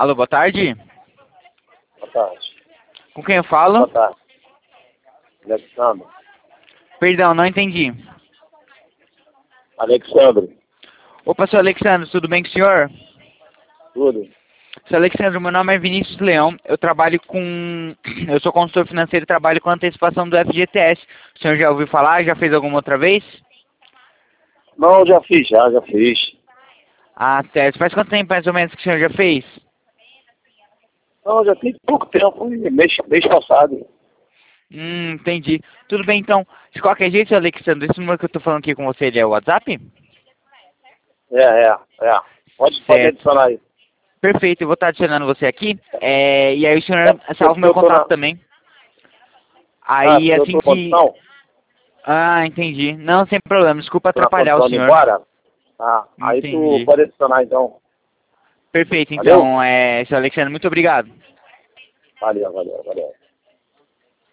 Alô, boa tarde. Boa tarde. Com quem eu falo? Boa tarde. Alexandre. Perdão, não entendi. Alexandre. Opa, seu Alexandre, tudo bem com o senhor? Tudo? Seu Alexandre, meu nome é Vinícius Leão. Eu trabalho com... Eu sou consultor financeiro e trabalho com antecipação do FGTS. O senhor já ouviu falar? Já fez alguma outra vez? Não, já fiz, já fiz. Ah, certo. Faz quanto tempo mais ou menos que o senhor já fez? Não, já tem pouco tempo, mês passado. Entendi. Tudo bem, então. De qualquer jeito, seu Alexandre, esse número que eu tô falando aqui com você, ele é o WhatsApp? É. Pode Certo. adicionar aí. Perfeito, eu vou estar adicionando você aqui. E aí o senhor salva o meu Eu tô contato na... também. Ah, Aí eu assim tô na que... condição? Ah, entendi. Não, sem problema. Desculpa Tô na atrapalhar o condição de ir senhor. embora? Ah, aí tu Entendi. pode adicionar então. Perfeito, Valeu? então, seu Alexandre, muito obrigado. Valeu.